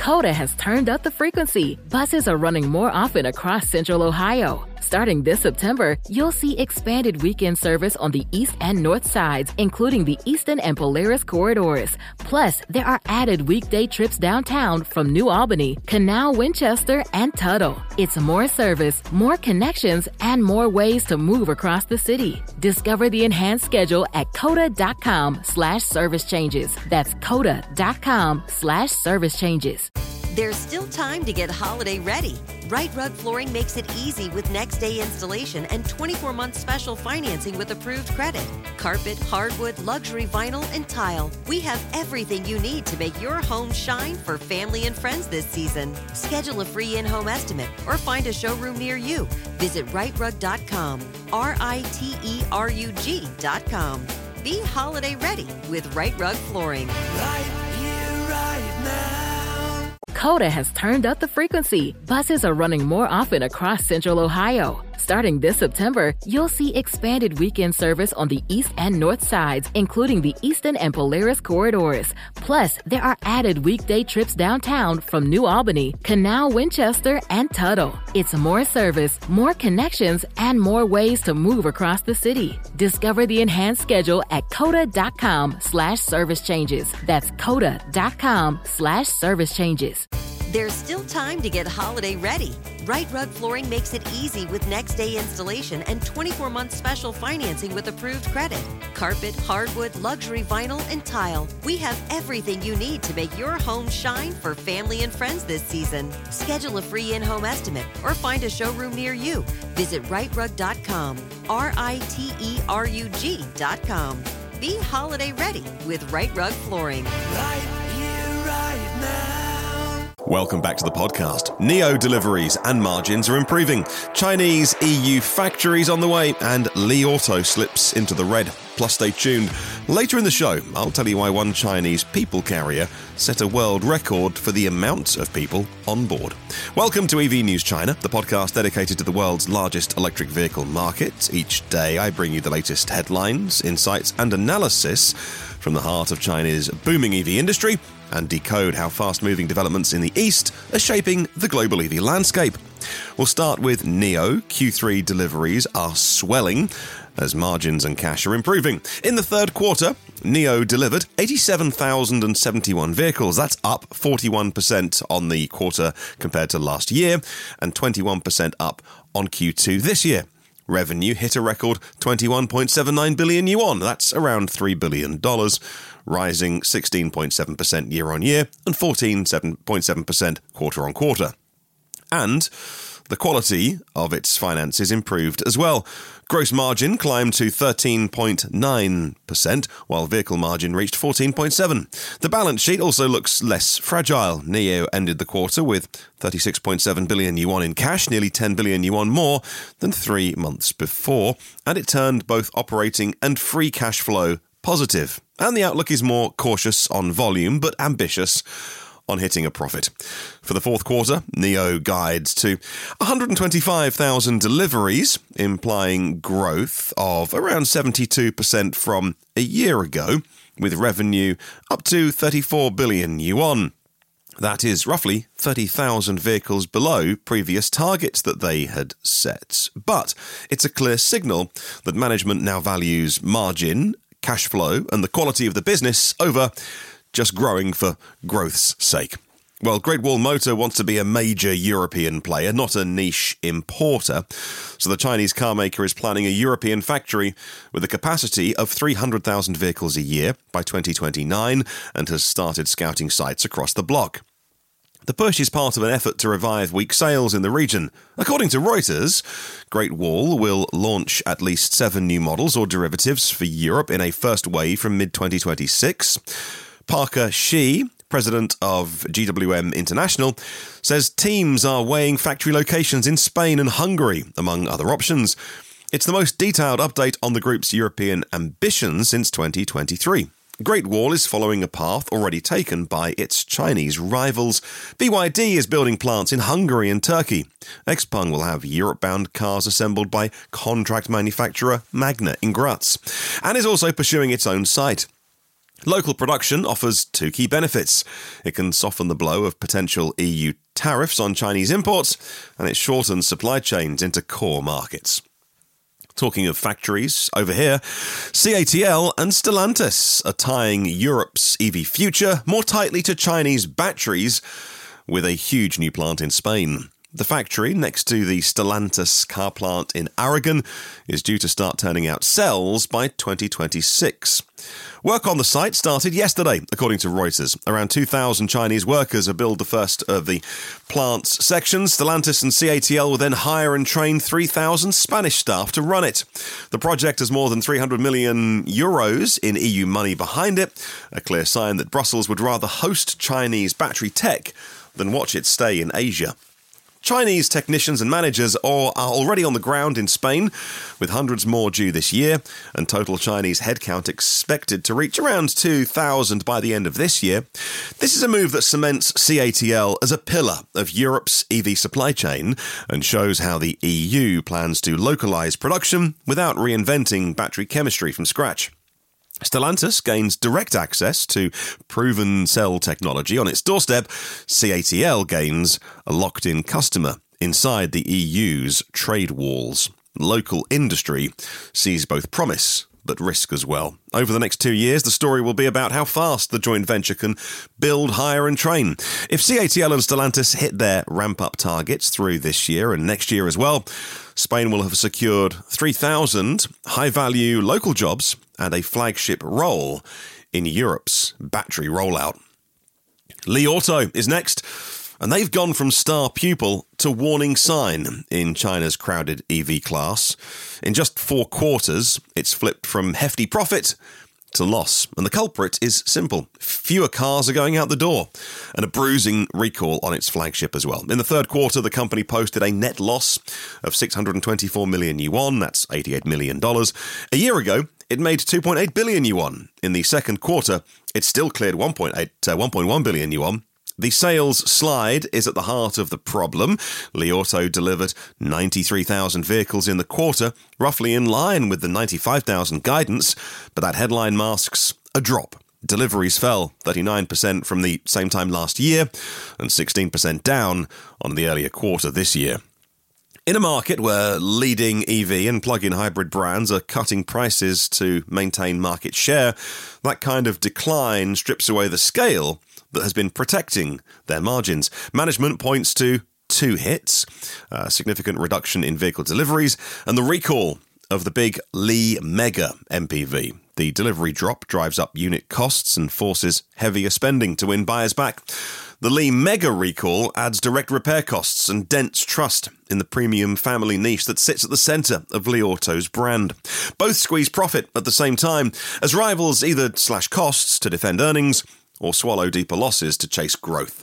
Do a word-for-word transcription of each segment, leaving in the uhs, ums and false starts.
Coda has turned up the frequency. Buses are running more often across Central Ohio. Starting this September, you'll see expanded weekend service on the east and north sides, including the Eastern and Polaris corridors. Plus, there are added weekday trips downtown from New Albany, Canal, Winchester, and Tuttle. It's more service, more connections, and more ways to move across the city. Discover the enhanced schedule at coda.com slash service changes. That's coda.com slash service changes. There's still time to get holiday ready. Right Rug Flooring makes it easy with next day installation and twenty-four month special financing with approved credit. Carpet, hardwood, luxury vinyl, and tile. We have everything you need to make your home shine for family and friends this season. Schedule a free in-home estimate or find a showroom near you. Visit right rug dot com, R I T E R U G dot com. Be holiday ready with Right Rug Flooring. Right here, right now. Coda has turned up the frequency. Buses are running more often across Central Ohio. Starting this September, you'll see expanded weekend service on the east and north sides, including the Eastern and Polaris corridors. Plus, there are added weekday trips downtown from New Albany, Canal, Winchester, and Tuttle. It's more service, more connections, and more ways to move across the city. Discover the enhanced schedule at coda.com slash service changes. That's coda.com slash service changes. There's still time to get holiday ready. Right Rug Flooring makes it easy with next day installation and twenty-four month special financing with approved credit. Carpet, hardwood, luxury vinyl, and tile. We have everything you need to make your home shine for family and friends this season. Schedule a free in-home estimate or find a showroom near you. Visit right rug dot com, R I T E R U G dot com. Be holiday ready with Right Rug Flooring. Right here, right now. Welcome back to the podcast. Neo deliveries and margins are improving. Chinese E U factories on the way, and Li Auto slips into the red. Plus, stay tuned. Later in the show, I'll tell you why one Chinese people carrier set a world record for the amount of people on board. Welcome to E V News China, the podcast dedicated to the world's largest electric vehicle market. Each day, I bring you the latest headlines, insights, and analysis from the heart of China's booming E V industry, and decode how fast-moving developments in the East are shaping the global E V landscape. We'll start with Neo. Q three deliveries are swelling as margins and cash are improving. In the third quarter, Neo delivered eighty-seven thousand seventy-one vehicles. That's up forty-one percent on the quarter compared to last year and twenty-one percent up on Q two this year. Revenue hit a record twenty-one point seven nine billion yuan. That's around three billion dollars, rising sixteen point seven percent year-on-year and fourteen point seven percent quarter-on-quarter. And the quality of its finances improved as well. Gross margin climbed to thirteen point nine percent, while vehicle margin reached fourteen point seven percent. The balance sheet also looks less fragile. Neo ended the quarter with thirty-six point seven billion yuan in cash, nearly ten billion yuan more than three months before, and it turned both operating and free cash flow positive. And the outlook is more cautious on volume, but ambitious on hitting a profit. For the fourth quarter, Neo guides to one hundred twenty-five thousand deliveries, implying growth of around seventy-two percent from a year ago, with revenue up to thirty-four billion yuan. That is roughly thirty thousand vehicles below previous targets that they had set. But it's a clear signal that management now values margin, cash flow, and the quality of the business over just growing for growth's sake. Well, Great Wall Motor wants to be a major European player, not a niche importer. So the Chinese carmaker is planning a European factory with a capacity of three hundred thousand vehicles a year by twenty twenty-nine and has started scouting sites across the bloc. The push is part of an effort to revive weak sales in the region. According to Reuters, Great Wall will launch at least seven new models or derivatives for Europe in a first wave from mid twenty twenty-six. Parker Shi, president of G W M International, says teams are weighing factory locations in Spain and Hungary, among other options. It's the most detailed update on the group's European ambitions since twenty twenty-three. Great Wall is following a path already taken by its Chinese rivals. B Y D is building plants in Hungary and Turkey. Xpeng will have Europe-bound cars assembled by contract manufacturer Magna in Graz, and is also pursuing its own site. Local production offers two key benefits. It can soften the blow of potential E U tariffs on Chinese imports, and it shortens supply chains into core markets. Talking of factories, over here, C A T L and Stellantis are tying Europe's E V future more tightly to Chinese batteries with a huge new plant in Spain. The factory, next to the Stellantis car plant in Aragon, is due to start turning out cells by twenty twenty-six. Work on the site started yesterday, according to Reuters. Around two thousand Chinese workers have built the first of the plant's sections. Stellantis and C A T L will then hire and train three thousand Spanish staff to run it. The project has more than three hundred million euros in E U money behind it, a clear sign that Brussels would rather host Chinese battery tech than watch it stay in Asia. Chinese technicians and managers are already on the ground in Spain, with hundreds more due this year, and total Chinese headcount expected to reach around two thousand by the end of this year. This is a move that cements C A T L as a pillar of Europe's E V supply chain and shows how the E U plans to localise production without reinventing battery chemistry from scratch. Stellantis gains direct access to proven cell technology on its doorstep. C A T L gains a locked-in customer inside the E U's trade walls. Local industry sees both promise but risk as well. Over the next two years, the story will be about how fast the joint venture can build, hire and train. If C A T L and Stellantis hit their ramp-up targets through this year and next year as well, Spain will have secured three thousand high-value local jobs and a flagship role in Europe's battery rollout. Li Auto is next, and they've gone from star pupil to warning sign in China's crowded E V class. In just four quarters, it's flipped from hefty profit to loss, and the culprit is simple. Fewer cars are going out the door, and a bruising recall on its flagship as well. In the third quarter, the company posted a net loss of six hundred twenty-four million yuan, that's eighty-eight million dollars. A year ago, it made two point eight billion yuan. In the second quarter, it still cleared one point eight, uh, one point one billion yuan. The sales slide is at the heart of the problem. Li Auto delivered ninety-three thousand vehicles in the quarter, roughly in line with the ninety-five thousand guidance, but that headline masks a drop. Deliveries fell thirty-nine percent from the same time last year and sixteen percent down on the earlier quarter this year. In a market where leading E V and plug-in hybrid brands are cutting prices to maintain market share, that kind of decline strips away the scale that has been protecting their margins. Management points to two hits, a significant reduction in vehicle deliveries, and the recall of the big Li Mega M P V. The delivery drop drives up unit costs and forces heavier spending to win buyers back. The Li Mega recall adds direct repair costs and dents trust in the premium family niche that sits at the centre of Li Auto's brand. Both squeeze profit at the same time, as rivals either slash costs to defend earnings or swallow deeper losses to chase growth.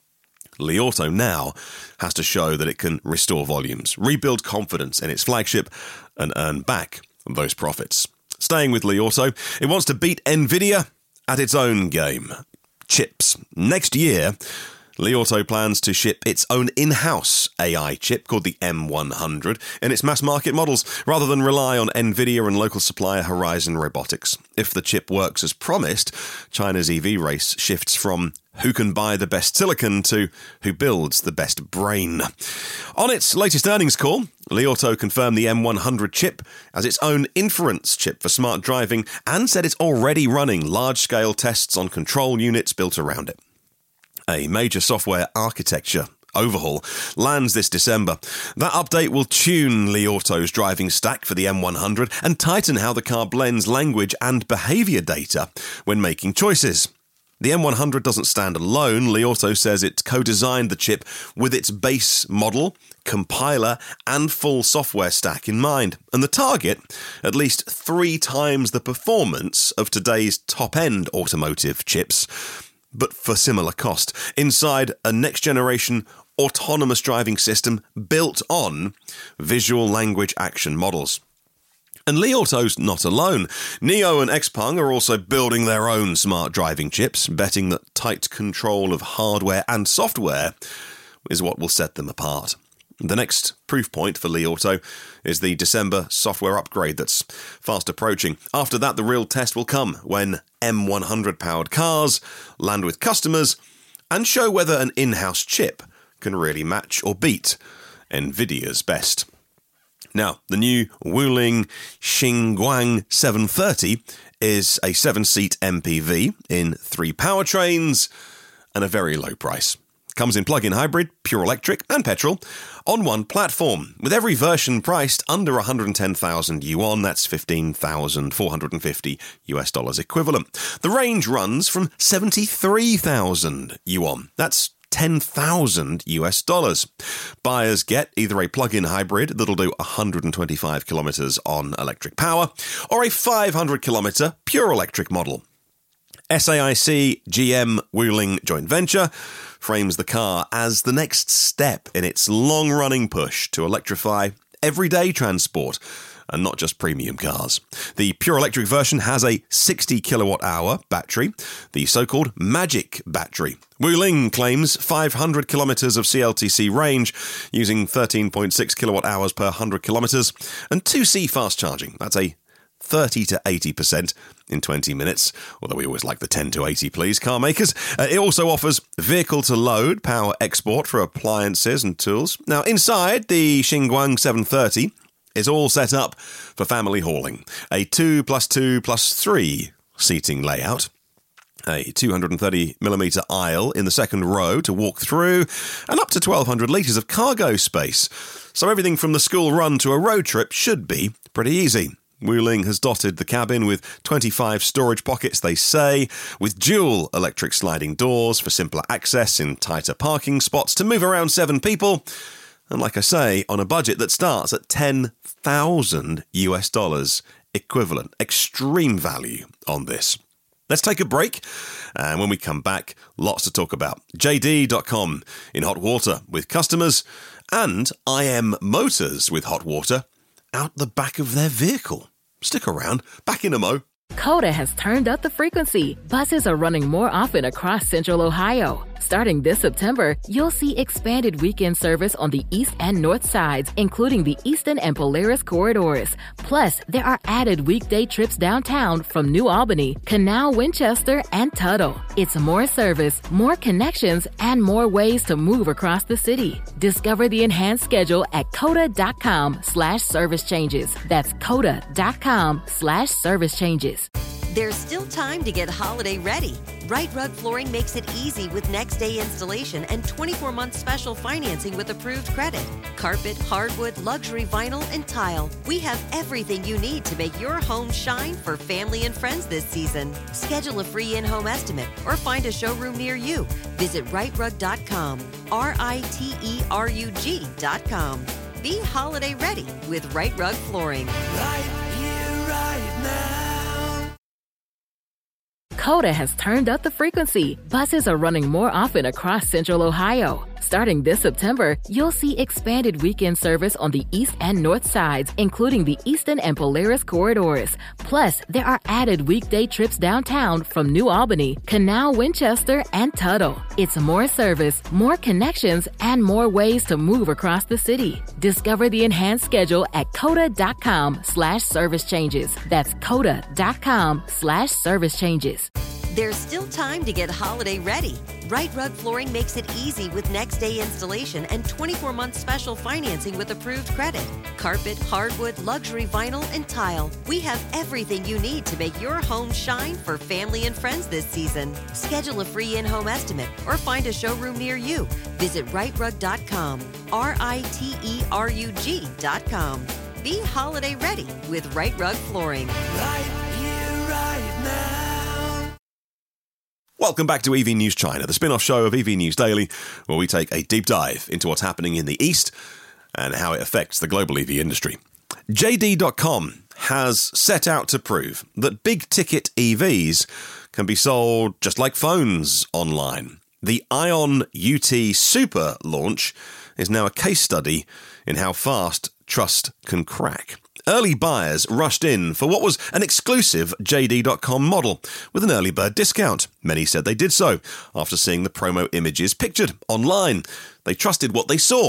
Li Auto now has to show that it can restore volumes, rebuild confidence in its flagship, and earn back those profits. Staying with Li Auto, it wants to beat Nvidia at its own game. Chips. Next year, Li Auto plans to ship its own in-house A I chip called the M one hundred in its mass-market models, rather than rely on Nvidia and local supplier Horizon Robotics. If the chip works as promised, China's E V race shifts from who can buy the best silicon to who builds the best brain. On its latest earnings call, Li Auto confirmed the M one hundred chip as its own inference chip for smart driving and said it's already running large-scale tests on control units built around it. A major software architecture overhaul lands this December. That update will tune Li Auto's driving stack for the M one hundred and tighten how the car blends language and behaviour data when making choices. The M one hundred doesn't stand alone. Li Auto says it co-designed the chip with its base model, compiler and full software stack in mind. And the target, at least three times the performance of today's top-end automotive chips, but for similar cost, inside a next-generation autonomous driving system built on visual language action models. And Li Auto's not alone. NIO and Xpeng are also building their own smart driving chips, betting that tight control of hardware and software is what will set them apart. The next proof point for Li Auto is the December software upgrade that's fast approaching. After that, the real test will come when M one hundred-powered cars land with customers and show whether an in-house chip can really match or beat NVIDIA's best. Now, the new Wuling Xinguang seven thirty is a seven-seat M P V in three powertrains and a very low price. Comes in plug-in hybrid, pure electric and petrol on one platform, with every version priced under one hundred ten thousand yuan, that's fifteen thousand four hundred fifty US dollars equivalent. The range runs from seventy-three thousand yuan, that's ten thousand US dollars. Buyers get either a plug-in hybrid that'll do one hundred twenty-five kilometers on electric power, or a five hundred kilometer pure electric model. S A I C G M Wuling joint venture frames the car as the next step in its long-running push to electrify everyday transport and not just premium cars. The pure electric version has a sixty kilowatt hour battery, the so-called Magic battery. Wuling claims five hundred kilometers of C L T C range using thirteen point six kilowatt hours per one hundred kilometers and two C fast charging. That's a thirty to eighty percent in twenty minutes, although we always like the ten to eighty, please, car makers. Uh, it also offers vehicle-to-load power export for appliances and tools. Now, inside, the Xinguang seven thirty is all set up for family hauling. A two plus two plus three seating layout. A two hundred thirty millimeter aisle in the second row to walk through, and up to twelve hundred litres of cargo space. So everything from the school run to a road trip should be pretty easy. Wuling has dotted the cabin with twenty-five storage pockets, they say, with dual electric sliding doors for simpler access in tighter parking spots to move around seven people. And like I say, on a budget that starts at ten thousand US dollars equivalent. Extreme value on this. Let's take a break, and when we come back, lots to talk about. J D dot com in hot water with customers, and I M Motors with hot water out the back of their vehicle. Stick around. Back in a mo. Coda has turned up the frequency. Buses are running more often across Central Ohio. Starting this September, you'll see expanded weekend service on the east and north sides, including the Eastern and Polaris corridors. Plus, there are added weekday trips downtown from New Albany, Canal, Winchester, and Tuttle. It's more service, more connections, and more ways to move across the city. Discover the enhanced schedule at coda.com slash service changes. That's coda.com slash service changes. There's still time to get holiday ready. Right Rug Flooring makes it easy with next day installation and twenty-four month special financing with approved credit. Carpet, hardwood, luxury vinyl, and tile. We have everything you need to make your home shine for family and friends this season. Schedule a free in-home estimate or find a showroom near you. Visit right rug dot com, R I T E R U G dot com. Be holiday ready with Right Rug Flooring. Right here, right now. Coda has turned up the frequency. Buses are running more often across Central Ohio. Starting this September, you'll see expanded weekend service on the east and north sides, including the Eastern and Polaris corridors. Plus, there are added weekday trips downtown from New Albany, Canal, Winchester, and Tuttle. It's more service, more connections, and more ways to move across the city. Discover the enhanced schedule at coda.com slash service changes. That's coda.com slash service changes. There's still time to get holiday ready. Right Rug Flooring makes it easy with next day installation and twenty-four month special financing with approved credit. Carpet, hardwood, luxury vinyl, and tile. We have everything you need to make your home shine for family and friends this season. Schedule a free in-home estimate or find a showroom near you. Visit right rug dot com, R I T E R U G dot com. Be holiday ready with Right Rug Flooring. Right here, right now. Welcome back to E V News China, the spin-off show of E V News Daily, where we take a deep dive into what's happening in the East and how it affects the global E V industry. J D dot com has set out to prove that big-ticket E Vs can be sold just like phones online. The Ion U T Super launch is now a case study in how fast trust can crack. Early buyers rushed in for what was an exclusive J D dot com model with an early bird discount. Many said they did so after seeing the promo images pictured online. They trusted what they saw.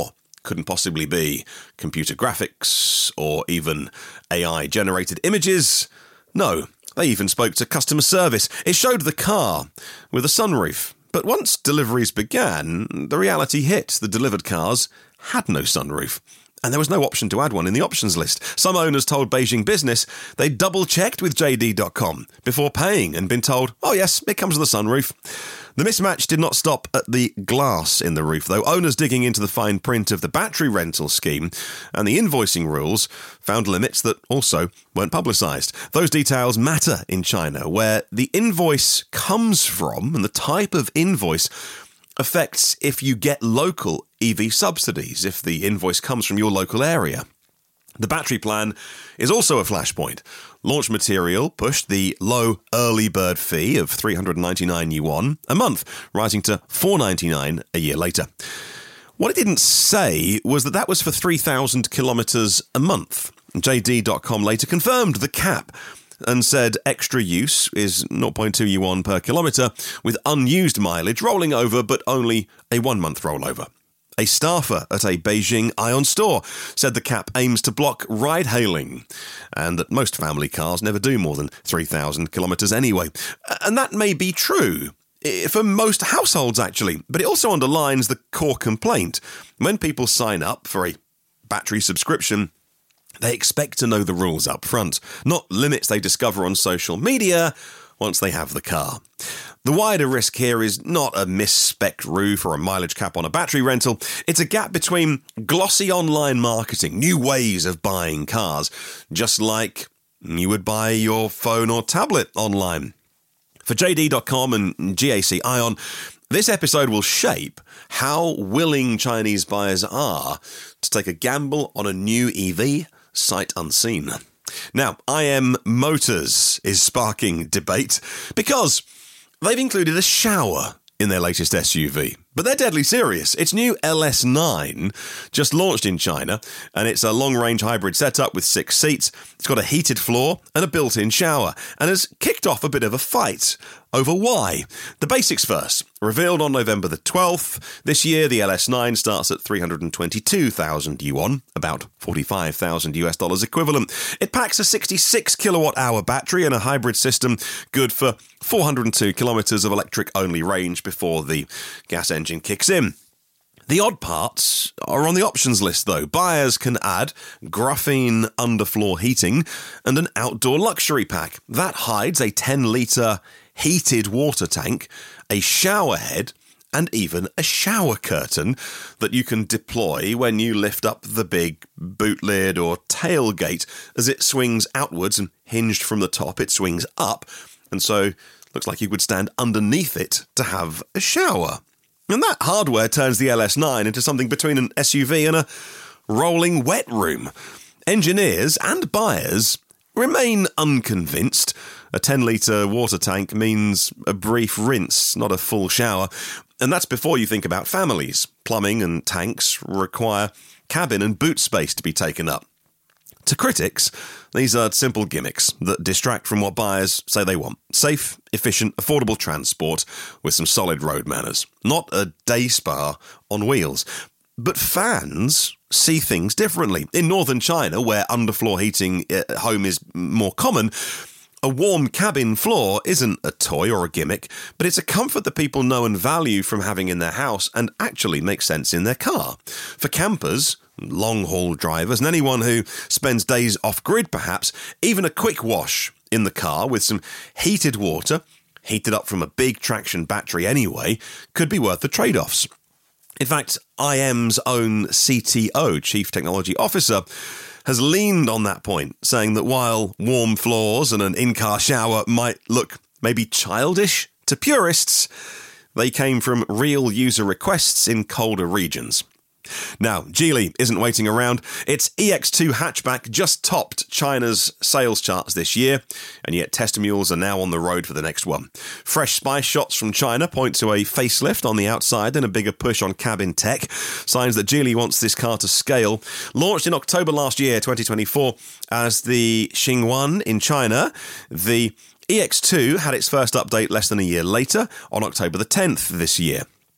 couldn't possibly be computer graphics or even A I-generated images. No, they even spoke to customer service. It showed the car with a sunroof. But once deliveries began, the reality hit. The delivered cars had no sunroof. And there was no option to add one in the options list. Some owners told Beijing Business they double-checked with J D dot com before paying and been told, oh yes, it comes with a sunroof. The mismatch did not stop at the glass in the roof, though. Owners digging into the fine print of the battery rental scheme and the invoicing rules found limits that also weren't publicised. Those details matter in China, where the invoice comes from and the type of invoice affects if you get local E V subsidies, if the invoice comes from your local area. The battery plan is also a flashpoint. Launch Material pushed the low early bird fee of three hundred ninety-nine yuan a month, rising to four hundred ninety-nine a year later. What it didn't say was that that was for three thousand kilometres a month. J D dot com later confirmed the cap and said extra use is zero point two yuan per kilometre, with unused mileage rolling over, but only a one-month rollover. A staffer at a Beijing Ion store said the cap aims to block ride-hailing, and that most family cars never do more than three thousand kilometres anyway. And that may be true for most households, actually, but it also underlines the core complaint. When people sign up for a battery subscription, they expect to know the rules up front, not limits they discover on social media once they have the car. The wider risk here is not a mis-spec'd roof or a mileage cap on a battery rental. It's a gap between glossy online marketing, new ways of buying cars, just like you would buy your phone or tablet online. For J D dot com and G A C Ion, this episode will shape how willing Chinese buyers are to take a gamble on a new E V sight unseen. Now, I M Motors is sparking debate because they've included a shower in their latest S U V. But they're deadly serious. Its new L S nine just launched in China, and it's a long-range hybrid setup with six seats. It's got a heated floor and a built-in shower, and has kicked off a bit of a fight over why. The basics first. Revealed on November the twelfth, this year the L S nine starts at three hundred twenty-two thousand yuan, about forty-five thousand US dollars equivalent. It packs a sixty-six kilowatt hour battery and a hybrid system good for four hundred two kilometres of electric-only range before the gas engine kicks in. The odd parts are on the options list, though. Buyers can add graphene underfloor heating and an outdoor luxury pack. That hides a ten litre heated water tank, a shower head, and even a shower curtain that you can deploy when you lift up the big boot lid or tailgate. As it swings outwards and hinged from the top, it swings up, and so looks like you could stand underneath it to have a shower. And that hardware turns the L S nine into something between an S U V and a rolling wet room. Engineers and buyers remain unconvinced. A ten litre water tank means a brief rinse, not a full shower. And that's before you think about families. Plumbing and tanks require cabin and boot space to be taken up. To critics, these are simple gimmicks that distract from what buyers say they want. Safe, efficient, affordable transport with some solid road manners. Not a day spa on wheels. But fans see things differently. In northern China, where underfloor heating at home is more common, a warm cabin floor isn't a toy or a gimmick, but it's a comfort that people know and value from having in their house and actually makes sense in their car. For campers, long-haul drivers, and anyone who spends days off-grid perhaps, even a quick wash in the car with some heated water, heated up from a big traction battery anyway, could be worth the trade-offs. In fact, I M's own C T O, Chief Technology Officer, has leaned on that point, saying that while warm floors and an in-car shower might look maybe childish to purists, they came from real user requests in colder regions. Now, Geely isn't waiting around. Its E X two hatchback just topped China's sales charts this year, and yet test mules are now on the road for the next one. Fresh spy shots from China point to a facelift on the outside and a bigger push on cabin tech, signs that Geely wants this car to scale. Launched in October last year, twenty twenty-four, as the Xingwan in China, the E X two had its first update less than a year later, on October the tenth this year.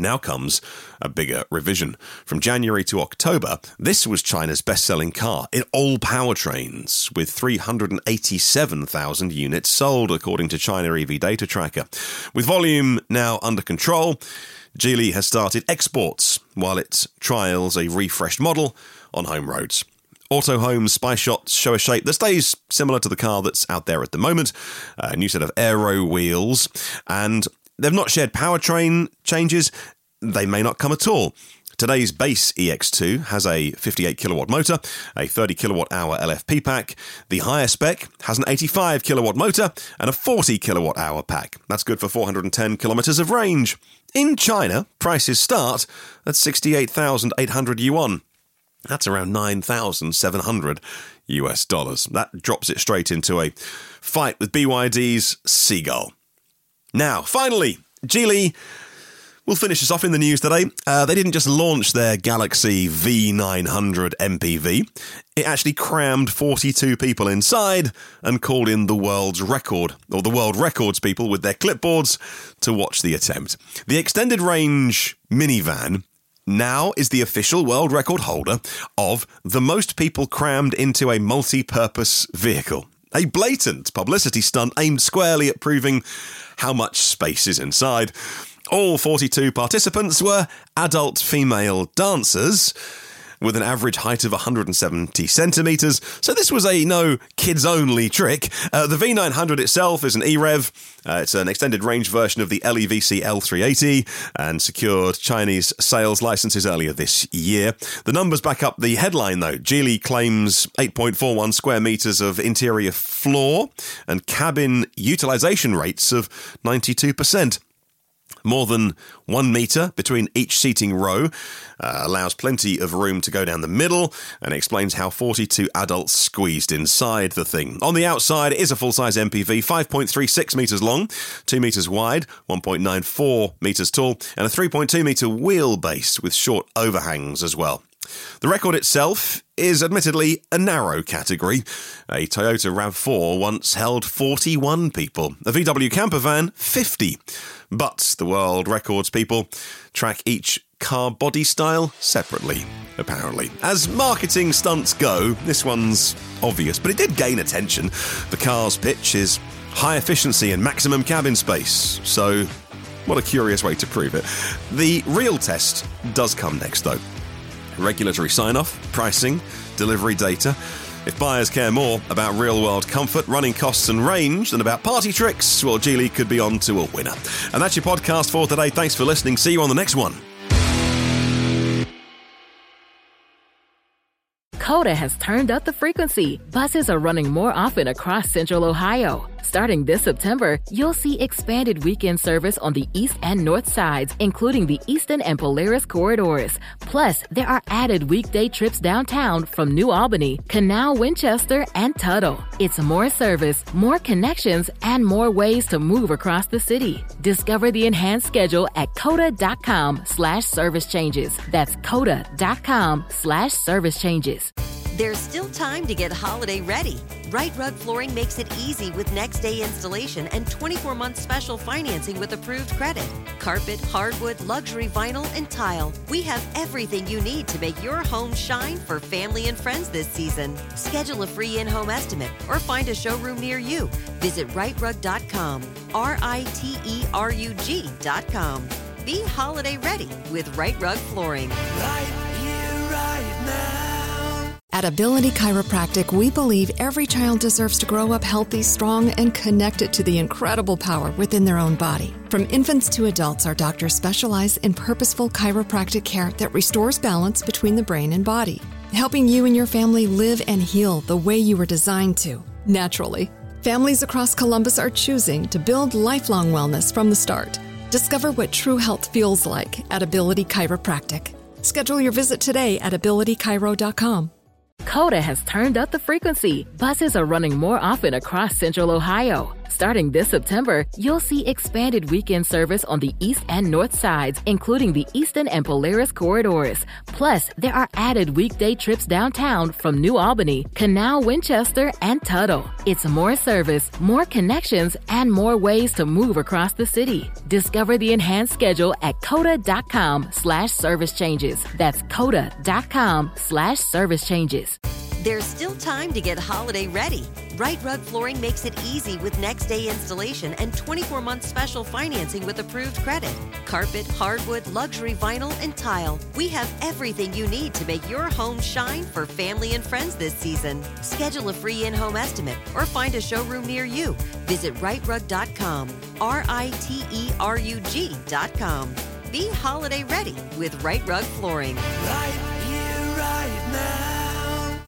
Now comes a bigger revision. From January to October, this was China's best-selling car in all powertrains, with three hundred eighty-seven thousand units sold, according to China E V Data Tracker. With volume now under control, Geely has started exports while it trials a refreshed model on home roads. Autohome's spy shots show a shape that stays similar to the car that's out there at the moment, a new set of aero wheels, and they've not shared powertrain changes. They may not come at all. Today's base E X two has a fifty-eight kilowatt motor, a thirty kilowatt hour L F P pack. The higher spec has an eighty-five kilowatt motor and a forty kilowatt hour pack. That's good for four hundred ten kilometers of range. In China, prices start at sixty-eight thousand eight hundred yuan. That's around nine thousand seven hundred U S dollars. That drops it straight into a fight with B Y D's Seagull. Now, finally, Geely will finish us off in the news today. Uh, they didn't just launch their Galaxy V nine hundred M P V. It actually crammed forty-two people inside and called in the world's record, or the world records people with their clipboards to watch the attempt. The extended range minivan now is the official world record holder of the most people crammed into a multi-purpose vehicle. A blatant publicity stunt aimed squarely at proving how much space is inside. All forty-two participants were adult female dancers with an average height of one hundred seventy centimetres, so this was a no kids-only trick. Uh, the V nine hundred itself is an E-Rev. Uh, it's an extended range version of the L E V C L three eighty and secured Chinese sales licenses earlier this year. The numbers back up the headline, though. Geely claims eight point four one square metres of interior floor and cabin utilisation rates of ninety-two percent. More than one metre between each seating row uh, allows plenty of room to go down the middle, and explains how forty-two adults squeezed inside the thing. On the outside, it is a full-size M P V, five point three six metres long, two metres wide, one point nine four metres tall, and a three point two metre wheelbase with short overhangs as well. The record itself is admittedly a narrow category. A Toyota RAV four once held forty-one people, a V W camper van fifty. But the world records people track each car body style separately, apparently. As marketing stunts go, this one's obvious, but it did gain attention. The car's pitch is high efficiency and maximum cabin space, so what a curious way to prove it. The real test does come next, though. Regulatory sign-off, pricing, delivery data. If buyers care more about real-world comfort, running costs and range than about party tricks, well, Geely could be on to a winner. And that's your podcast for today. Thanks for listening. See you on the next one. Coda has turned up the frequency. Buses are running more often across Central Ohio. Starting this September, you'll see expanded weekend service on the east and north sides, including the Eastern and Polaris corridors. Plus, there are added weekday trips downtown from New Albany, Canal, Winchester, and Tuttle. It's more service, more connections, and more ways to move across the city. Discover the enhanced schedule at coda.com slash service changes. That's coda.com slash service changes. There's still time to get holiday ready. Right Rug Flooring makes it easy with next-day installation and twenty-four month special financing with approved credit. Carpet, hardwood, luxury vinyl, and tile. We have everything you need to make your home shine for family and friends this season. Schedule a free in-home estimate or find a showroom near you. Visit right rug dot com, R I T E R U G dot com. Be holiday ready with Right Rug Flooring. Right here, right now. At Ability Chiropractic, we believe every child deserves to grow up healthy, strong, and connected to the incredible power within their own body. From infants to adults, our doctors specialize in purposeful chiropractic care that restores balance between the brain and body, helping you and your family live and heal the way you were designed to, naturally. Families across Columbus are choosing to build lifelong wellness from the start. Discover what true health feels like at Ability Chiropractic. Schedule your visit today at ability chiro dot com. Coda has turned up the frequency. Buses are running more often across Central Ohio. Starting this September, you'll see expanded weekend service on the east and north sides, including the Eastern and Polaris corridors. Plus, there are added weekday trips downtown from New Albany, Canal, Winchester, and Tuttle. It's more service, more connections, and more ways to move across the city. Discover the enhanced schedule at coda.com slash service changes. That's coda.com slash service changes. There's still time to get holiday ready. Right Rug Flooring makes it easy with next day installation and twenty-four month special financing with approved credit. Carpet, hardwood, luxury vinyl, and tile. We have everything you need to make your home shine for family and friends this season. Schedule a free in-home estimate or find a showroom near you. Visit right rug dot com, R I T E R U G dot com. Be holiday ready with Right Rug Flooring. Right here, right now.